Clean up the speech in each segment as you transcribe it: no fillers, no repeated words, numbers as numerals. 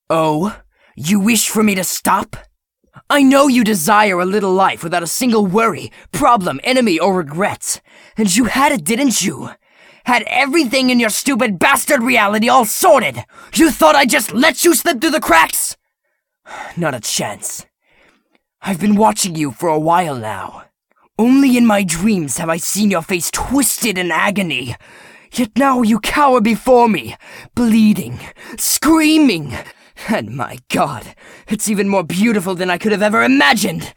Oh, you wish for me to stop? I know you desire a little life without a single worry, problem, enemy, or regret. And you had it, didn't you? Had everything in your stupid bastard reality all sorted. You thought I'd just let you slip through the cracks? Not a chance. I've been watching you for a while now. Only in my dreams have I seen your face twisted in agony. Yet now you cower before me, bleeding, screaming. And my God, it's even more beautiful than I could have ever imagined.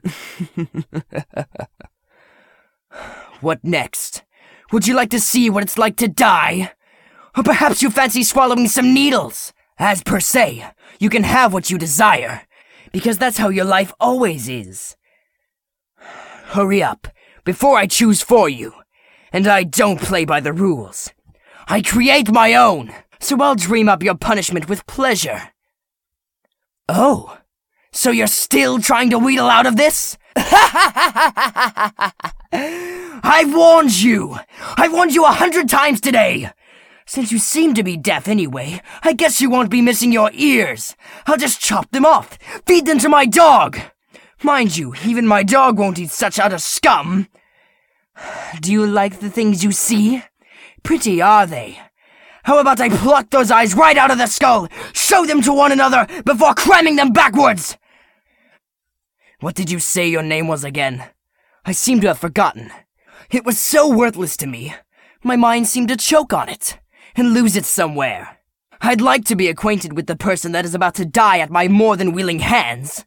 What next? Would you like to see what it's like to die? Or perhaps you fancy swallowing some needles? As per se, you can have what you desire, because that's how your life always is. Hurry up, before I choose for you. And I don't play by the rules. I create my own, so I'll dream up your punishment with pleasure. Oh, so you're still trying to wheedle out of this? I've warned you! I've warned you 100 times today! Since you seem to be deaf anyway, I guess you won't be missing your ears. I'll just chop them off, feed them to my dog. Mind you, even my dog won't eat such utter scum. Do you like the things you see? Pretty, are they? How about I pluck those eyes right out of the skull, show them to one another before cramming them backwards? What did you say your name was again? I seem to have forgotten. It was so worthless to me. My mind seemed to choke on it and lose it somewhere. I'd like to be acquainted with the person that is about to die at my more than willing hands.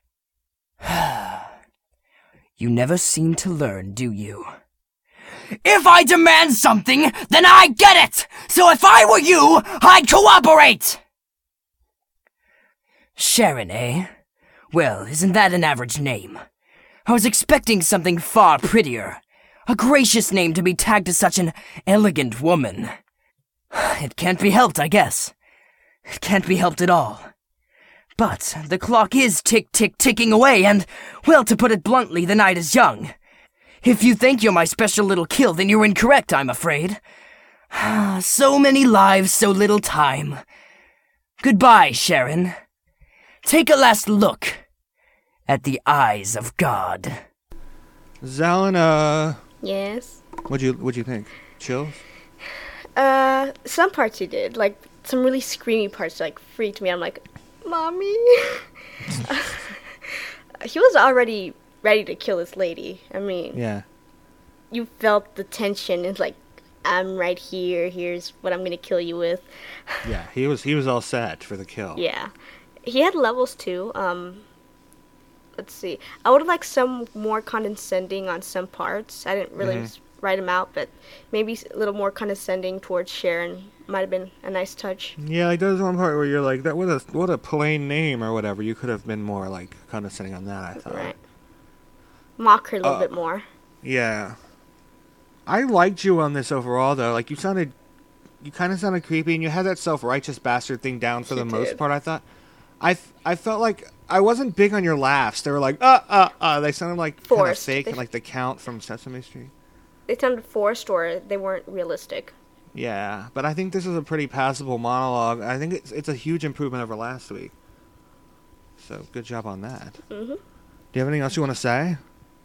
You never seem to learn, do you? If I demand something, then I get it! So if I were you, I'd cooperate! Sharon, eh? Well, isn't that an average name? I was expecting something far prettier. A gracious name to be tagged to such an elegant woman. It can't be helped, I guess. It can't be helped at all. But the clock is ticking away, and, well, to put it bluntly, the night is young. If you think you're my special little kill, then you're incorrect, I'm afraid. So many lives, so little time. Goodbye, Sharon. Take a last look at the eyes of God. Zelena. Yes? What'd you think? Chills? Some parts you did. Like, some really screamy parts, like, freaked me. I'm like, Mommy? He was already ready to kill this lady. I mean, yeah. You felt the tension. It's like, I'm right here. Here's what I'm gonna kill you with. Yeah, he was all set for the kill. Yeah, he had levels too. Let's see. I would have liked some more condescending on some parts. I didn't really write them out, but maybe a little more condescending towards Sharon might have been a nice touch. Yeah, like there's one part where you're like, that what a plain name or whatever. You could have been more like condescending on that, I thought. Right. Mock her a little bit more. Yeah. I liked you on this overall though. Like you kind of sounded creepy, and you had that self-righteous bastard thing down for the most part, I thought. I felt like I wasn't big on your laughs. They were like, they sounded like kind of fake, like the Count from Sesame Street. They sounded forced, or they weren't realistic. Yeah, but I think this is a pretty passable monologue. I think it's a huge improvement over last week. So, good job on that. Mm-hmm. Do you have anything else you want to say?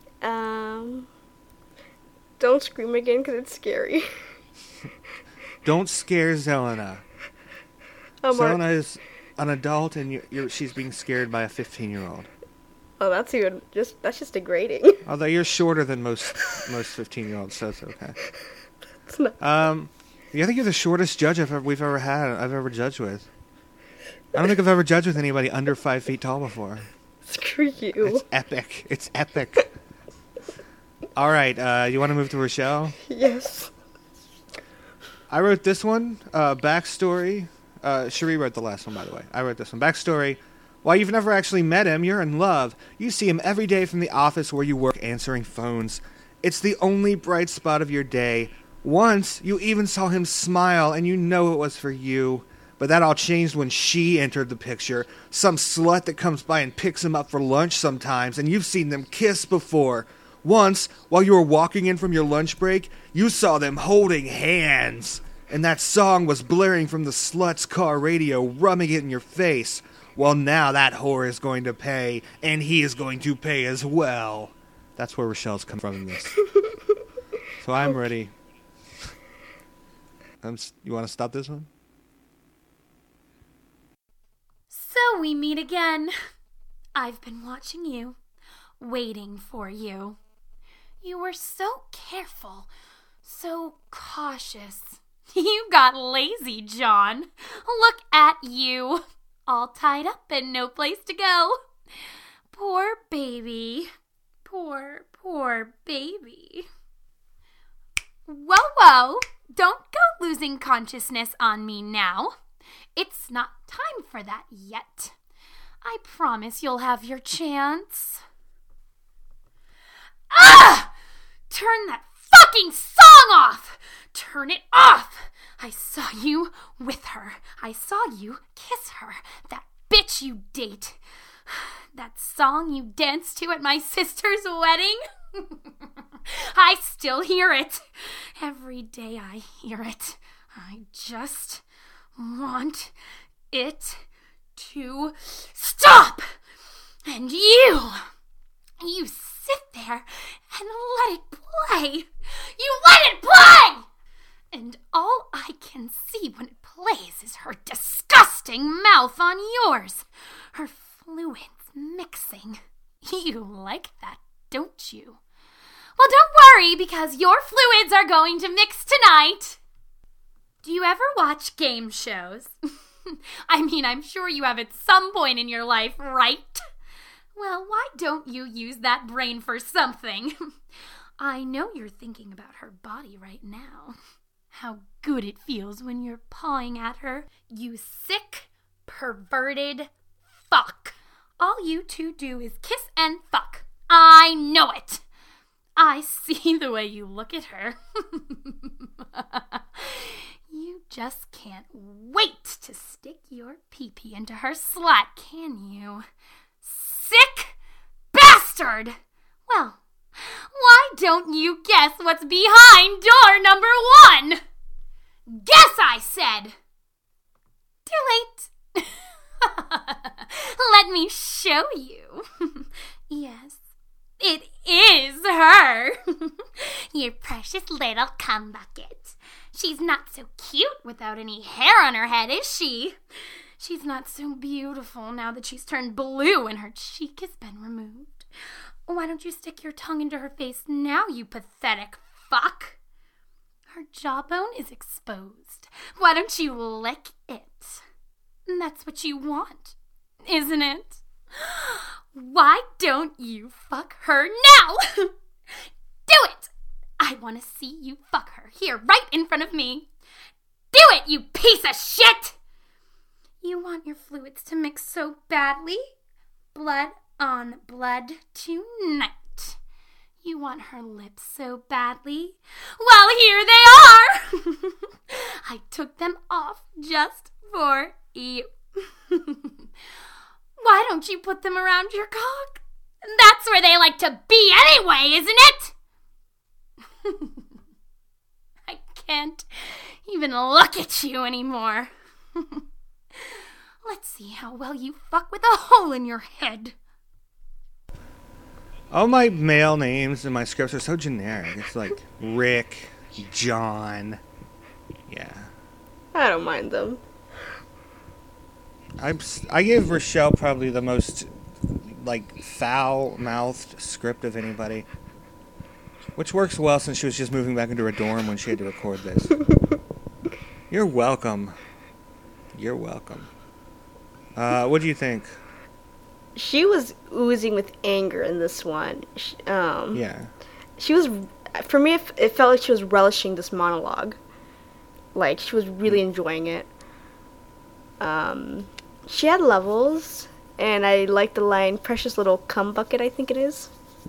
Don't scream again, because it's scary. Don't scare Zelena. Zelena is an adult, and she's being scared by a 15-year-old. Oh, that's just degrading. Although you're shorter than most 15-year-olds, so it's okay. It's not. I think you're the shortest judge I've ever judged with. I don't think I've ever judged with anybody under 5 feet tall before. Screw you. It's epic. It's epic. All right, you want to move to Rochelle? Yes. I wrote this one, backstory. Cherie wrote the last one, by the way. I wrote this one. Backstory. While you've never actually met him, you're in love. You see him every day from the office where you work answering phones. It's the only bright spot of your day. Once, you even saw him smile, and you know it was for you. But that all changed when she entered the picture. Some slut that comes by and picks him up for lunch sometimes, and you've seen them kiss before. Once, while you were walking in from your lunch break, you saw them holding hands. and that song was blaring from the slut's car radio, rubbing it in your face. Well, now that whore is going to pay, and he is going to pay as well. That's where Rochelle's come from in this. So I'm ready. You want to stop this one? So we meet again. I've been watching you, waiting for you. You were so careful, so cautious. You got lazy, John. Look at you, all tied up and no place to go. Poor baby. Poor baby. Whoa, don't go losing consciousness on me now. It's not time for that yet. I promise you'll have your chance. Ah! Turn that fucking song off! Turn it off! I saw you with her. I saw you kiss her. That bitch you date. That song you danced to at my sister's wedding. I still hear it. Every day I hear it. I just want it to stop. And you sit there and let it play. You let it play! And all I can see when it plays is her disgusting mouth on yours. Her fluids mixing. You like that, don't you? Well, don't worry, because your fluids are going to mix tonight. Do you ever watch game shows? I mean, I'm sure you have at some point in your life, right? Well, why don't you use that brain for something? I know you're thinking about her body right now. How good it feels when you're pawing at her. You sick, perverted fuck. All you two do is kiss and fuck. I know it. I see the way you look at her. You just can't wait to stick your pee-pee into her slat, can you? Sick bastard! Well, why don't you guess what's behind door number 1? Guess, I said! Too late. Let me show you. Yes, it is her. Your precious little cum bucket. She's not so cute without any hair on her head, is she? She's not so beautiful now that she's turned blue and her cheek has been removed. Why don't you stick your tongue into her face now, you pathetic fuck? Her jawbone is exposed. Why don't you lick it? That's what you want, isn't it? Why don't you fuck her now? Do it! I want to see you fuck her here, right in front of me. Do it, you piece of shit! You want your fluids to mix so badly? Blood on blood tonight. You want her lips so badly? Well, here they are! I took them off just for you. Why don't you put them around your cock? That's where they like to be anyway, isn't it? I can't even look at you anymore. Let's see how well you fuck with a hole in your head. All my male names in my scripts are so generic. It's like Rick, John. Yeah. I don't mind them. I gave Rochelle probably the most, like, foul-mouthed script of anybody. Which works well since she was just moving back into her dorm when she had to record this. You're welcome. You're welcome. What do you think? She was oozing with anger in this one. Yeah. She was, for me, it felt like she was relishing this monologue. Like, she was really enjoying it. She had levels, and I liked the line, precious little cum bucket, I think it is.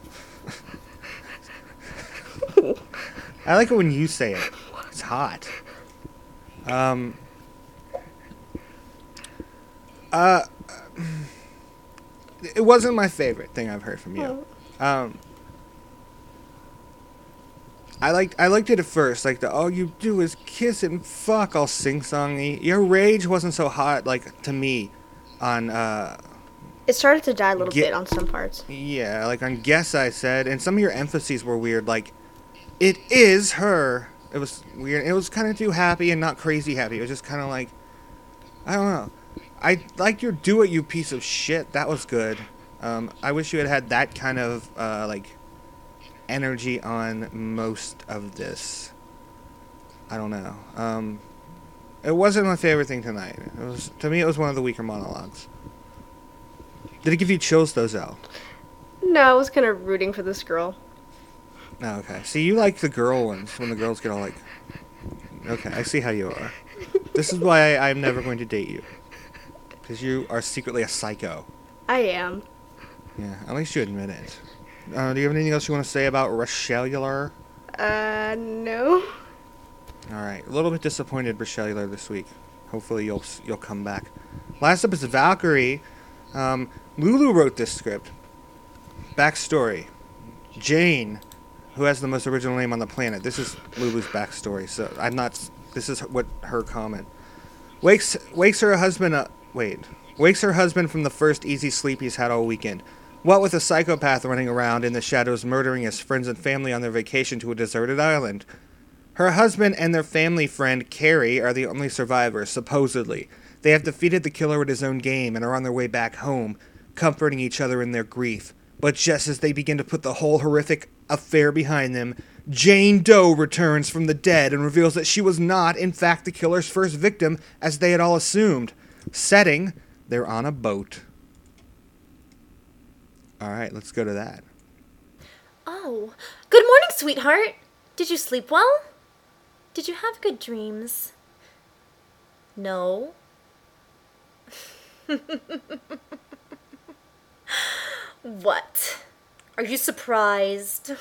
I like it when you say it. It's hot. It wasn't my favorite thing I've heard from you. liked it at first, like the all you do is kiss and fuck, all sing-songy. Your rage wasn't so hot, like to me, on It started to die a little bit on some parts. yeah, like on Guess I Said, and some of your emphases were weird, like it is her. It was weird. It was kind of too happy and not crazy happy. It was just kind of like, I don't know. I liked your do it, you piece of shit. That was good. I wish you had had that kind of like energy on most of this. I don't know. It wasn't my favorite thing tonight. It was, to me, it was one of the weaker monologues. Did it give you chills though, Zell? No, I was kind of rooting for this girl. Oh, okay. See, you like the girl ones when the girls get all like. Okay, I see how you are. This is why I'm never going to date you. Because you are secretly a psycho. I am. Yeah, at least you admit it. Do you have anything else you want to say about Rochelle? No. Alright, a little bit disappointed Rochelle this week. Hopefully you'll come back. Last up is Valkyrie. Lulu wrote this script. Backstory. Jane, who has the most original name on the planet. This is Lulu's backstory, so this is what her comment. Wakes her husband from the first easy sleep he's had all weekend. What with a psychopath running around in the shadows murdering his friends and family on their vacation to a deserted island. Her husband and their family friend, Carrie, are the only survivors, supposedly. They have defeated the killer at his own game and are on their way back home, comforting each other in their grief. But just as they begin to put the whole horrific affair behind them, Jane Doe returns from the dead and reveals that she was not, in fact, the killer's first victim, as they had all assumed. Setting, they're on a boat. Alright, let's go to that. Oh, good morning, sweetheart. Did you sleep well? Did you have good dreams? No? What? Are you surprised?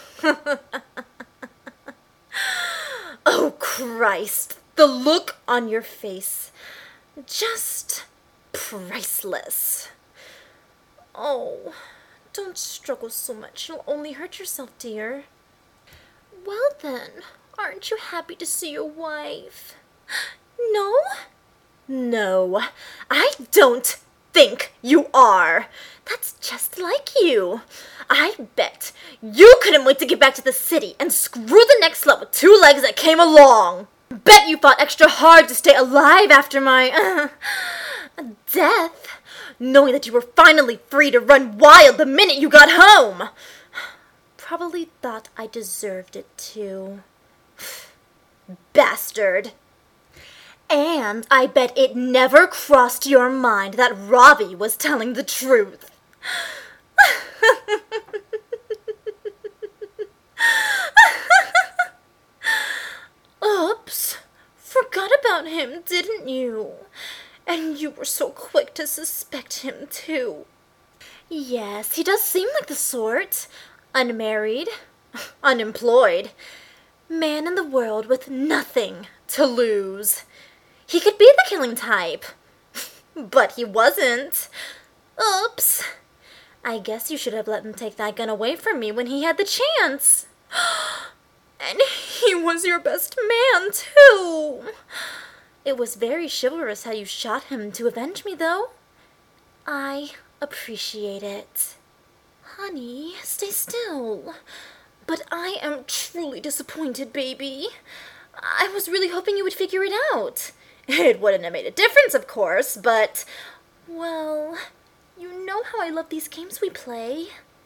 Oh, Christ. The look on your face. Just priceless. Oh, don't struggle so much. You'll only hurt yourself, dear. Well then, aren't you happy to see your wife? No? No, I don't think you are. That's just like you. I bet you couldn't wait to get back to the city and screw the next slut with two legs that came along. Bet you fought extra hard to stay alive after my death, knowing that you were finally free to run wild the minute you got home. Probably thought I deserved it too. Bastard. And I bet it never crossed your mind that Robbie was telling the truth. Oops. Forgot about him, didn't you? And you were so quick to suspect him, too. Yes, he does seem like the sort. Unmarried. Unemployed. Man in the world with nothing to lose. He could be the killing type. But he wasn't. Oops. I guess you should have let him take that gun away from me when he had the chance. And he was your best man, too. It was very chivalrous how you shot him to avenge me, though. I appreciate it. Honey, stay still. But I am truly disappointed, baby. I was really hoping you would figure it out. It wouldn't have made a difference, of course, but, well, you know how I love these games we play.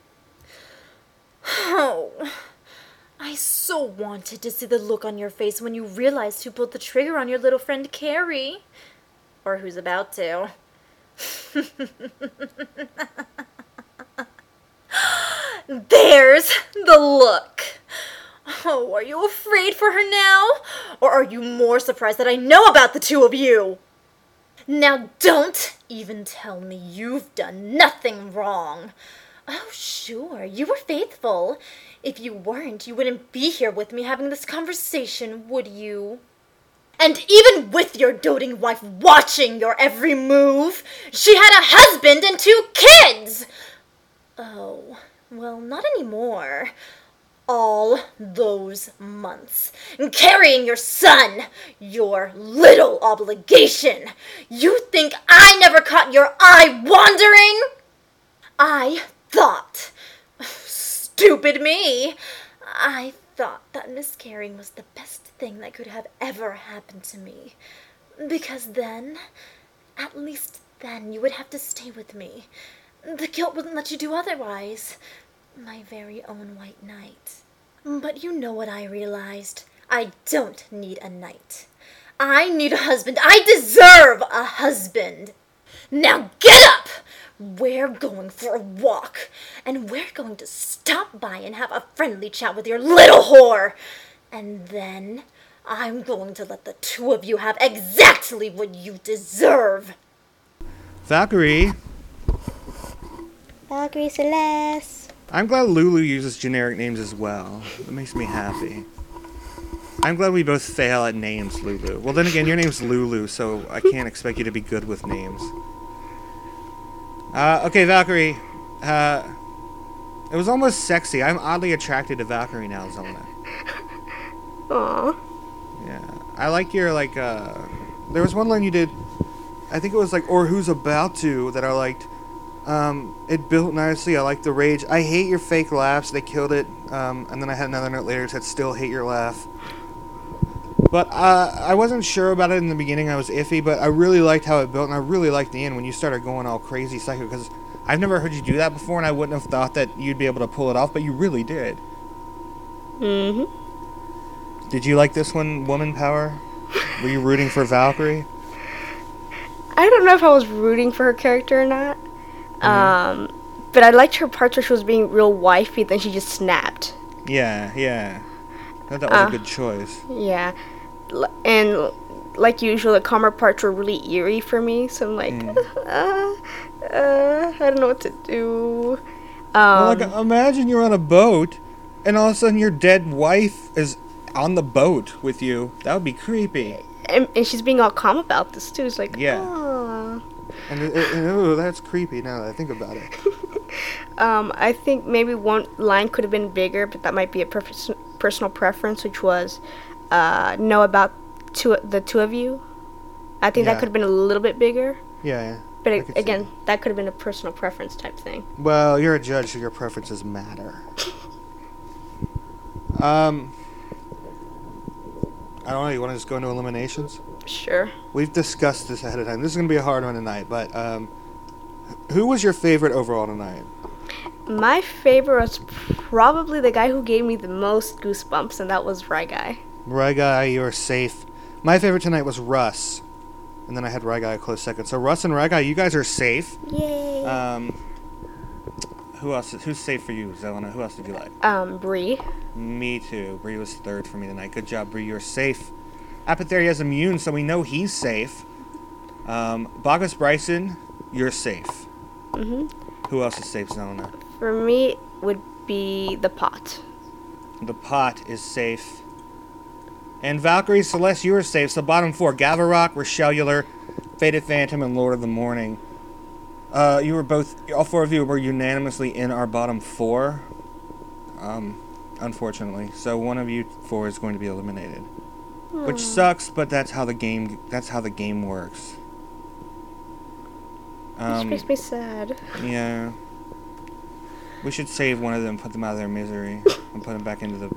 Oh, I so wanted to see the look on your face when you realized who pulled the trigger on your little friend Carrie. Or who's about to. There's the look. Oh, are you afraid for her now? Or are you more surprised that I know about the two of you? Now don't even tell me you've done nothing wrong. Oh, sure, you were faithful. If you weren't, you wouldn't be here with me having this conversation, would you? And even with your doting wife watching your every move, she had a husband and 2 kids! Oh, well, not anymore. All those months. Carrying your son. Your little obligation. You think I never caught your eye wandering? I thought. Stupid me. I thought that miscarrying was the best thing that could have ever happened to me. Because then, at least then, you would have to stay with me. The guilt wouldn't let you do otherwise. My very own white knight. But you know what I realized. I don't need a knight. I need a husband. I deserve a husband. Now get up! We're going for a walk. And we're going to stop by and have a friendly chat with your little whore. And then I'm going to let the two of you have exactly what you deserve. Valkyrie. Valkyrie Celeste. I'm glad Lulu uses generic names as well. That makes me happy. I'm glad we both fail at names, Lulu. Well, then again, your name's Lulu, so I can't expect you to be good with names. Okay, Valkyrie. It was almost sexy. I'm oddly attracted to Valkyrie now, Zelena. Aww. Yeah. I like your, like, there was one line you did, I think it was like, or who's about to, that I liked. It built nicely. I like the rage. I hate your fake laughs. They killed it. And then I had another note later that said, still hate your laugh. But I wasn't sure about it in the beginning. I was iffy, but I really liked how it built, and I really liked the end when you started going all crazy psycho, because I've never heard you do that before, and I wouldn't have thought that you'd be able to pull it off, but you really did. Mm-hmm. Did you like this one, Woman Power? Were you rooting for Valkyrie? I don't know if I was rooting for her character or not. But I liked her parts where she was being real wifey, then she just snapped. Yeah. I thought that was a good choice. Yeah. And like usual, the calmer parts were really eerie for me, so I'm like, I don't know what to do. Well, like, imagine you're on a boat, and all of a sudden your dead wife is on the boat with you. That would be creepy. And she's being all calm about this, too. It's like, Yeah. Aw. And that's creepy now that I think about it. I think maybe one line could have been bigger, but that might be a personal preference, which was, know about the two of you. I think that could have been a little bit bigger. Yeah. But again, that could have been a personal preference type thing. Well, you're a judge, so your preferences matter. I don't know, you want to just go into eliminations? Sure. We've discussed this ahead of time. This is going to be a hard one tonight, but who was your favorite overall tonight? My favorite was probably the guy who gave me the most goosebumps, and that was Rye Guy. Rye Guy, you're safe. My favorite tonight was Russ, and then I had Rye Guy a close second. So Russ and Rye Guy, you guys are safe. Yay. Who else? Who's safe for you, Zelena? Who else did you like? Bree. Me too. Bree was third for me tonight. Good job, Bree. You're safe. Apotheria's immune, so we know he's safe. Bogus Bryson, you're safe. Mm-hmm. Who else is safe, Zelena? For me, would be the pot. The pot is safe. And Valkyrie, Celeste, you are safe. So bottom four, Gavarok, Rochellular, Faded Phantom, and Lord of the Morning. You were both, all four of you were unanimously in our bottom four. Unfortunately. So one of you four is going to be eliminated. Which sucks, but that's how the game works. Which makes me sad. Yeah. We should save one of them, put them out of their misery, and put them back into the...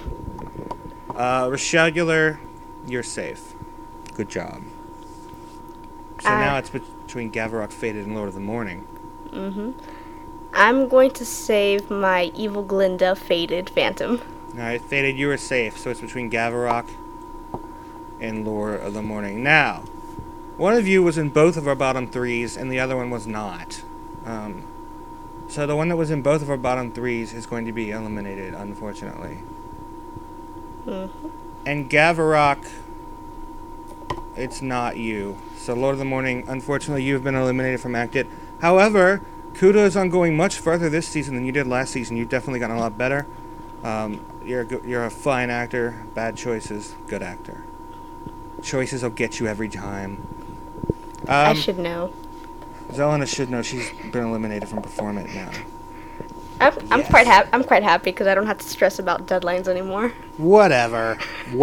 Rochellular, you're safe. Good job. So now it's between Gavarok, Faded, and Lord of the Morning. Mm-hmm. I'm going to save my evil Glinda, Faded Phantom. Alright, Faded, you are safe. So it's between Gavarok and Lord of the Morning. Now, one of you was in both of our bottom threes, and the other one was not. So the one that was in both of our bottom threes is going to be eliminated, unfortunately. Mm-hmm. And Gavarok, it's not you. So Lord of the Morning, unfortunately, you've been eliminated from Acted. However, kudos on going much further this season than you did last season. You've definitely gotten a lot better. You're a fine actor. Bad choices, good actor. Choices will get you every time. I should know. Zelena should know. She's been eliminated from Perform It now. I'm Yes. quite happy. I'm quite happy because I don't have to stress about deadlines anymore. Whatever.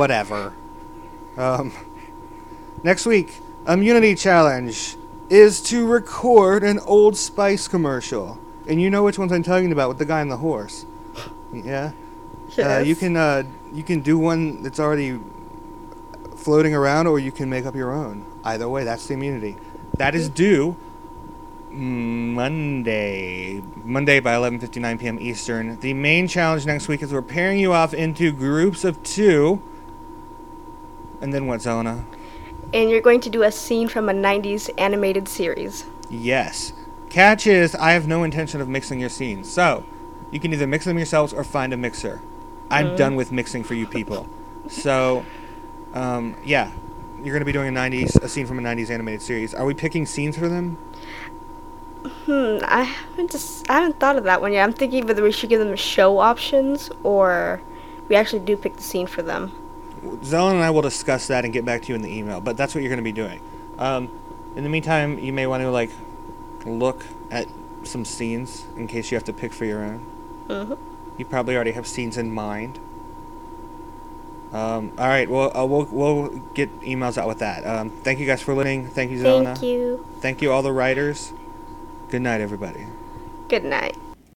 Next week, Immunity Challenge is to record an Old Spice commercial. And you know which ones I'm talking about with the guy on the horse. Yeah? Yes. You can do one that's already floating around, or you can make up your own. Either way, that's the immunity. That is due Monday by 11:59 p.m. Eastern. The main challenge next week is we're pairing you off into groups of 2. And then what, Zelena? And you're going to do a scene from a 90s animated series. Yes. Catch is, I have no intention of mixing your scenes. So, you can either mix them yourselves or find a mixer. I'm done with mixing for you people. So, yeah. You're going to be doing a scene from a 90s animated series. Are we picking scenes for them? I haven't thought of that one yet. I'm thinking whether we should give them show options or we actually do pick the scene for them. Zelen and I will discuss that and get back to you in the email, but that's what you're going to be doing. In the meantime, you may want to, look at some scenes in case you have to pick for your own. Mm-hmm. You probably already have scenes in mind. All right, well, we'll get emails out with that. Thank you guys for listening. Thank you, Zelena. Thank you. Thank you, all the writers. Good night, everybody. Good night.